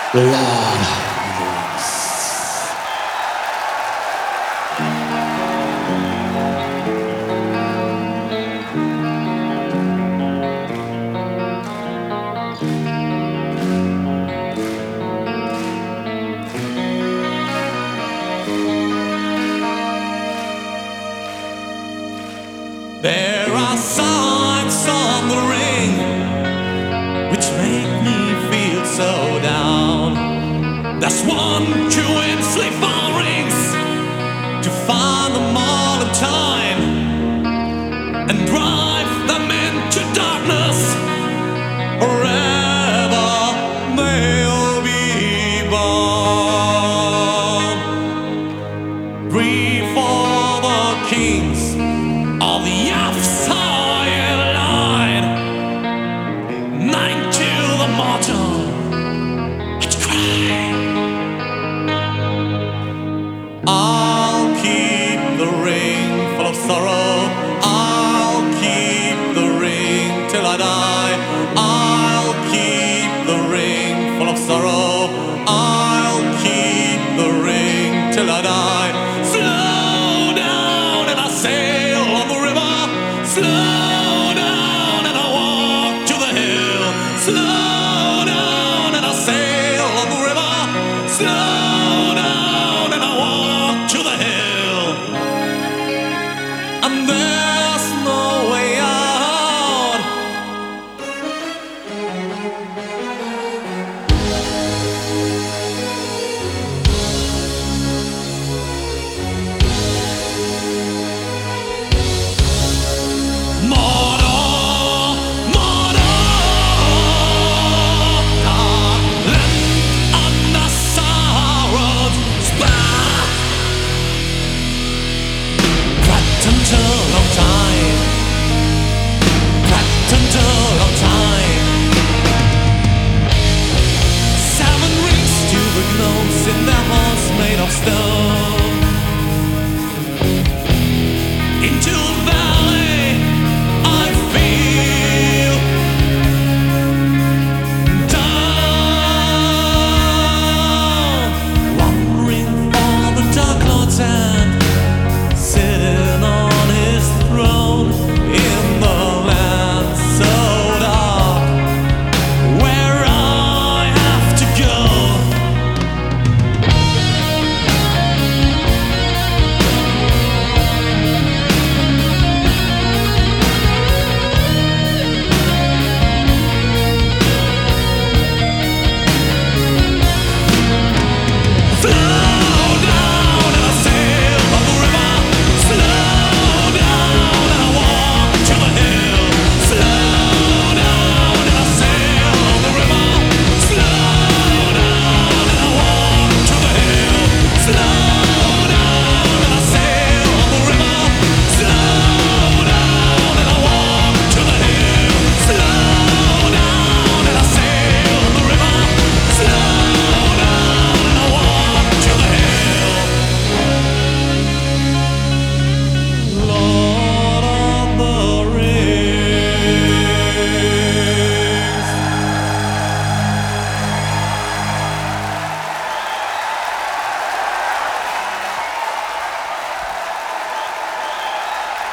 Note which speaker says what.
Speaker 1: Lord.
Speaker 2: There are signs on the ring which make me feel so down. There's one chewing sleep on rings to find them all in time and drive them into darkness. Forever they'll be bound. Three for the kings of the outside line, 9 to the mortal which cry. I'll keep the ring full of sorrow. I'll keep the ring till I die. I'll keep the ring full of sorrow. I'll keep the ring till I die. Slow down and I sail on the river. Slow down and I walk to the hill. Slow down and I sail on the river. Slow down and I walk to the hill. And there's no way out. In their hearts made of stone.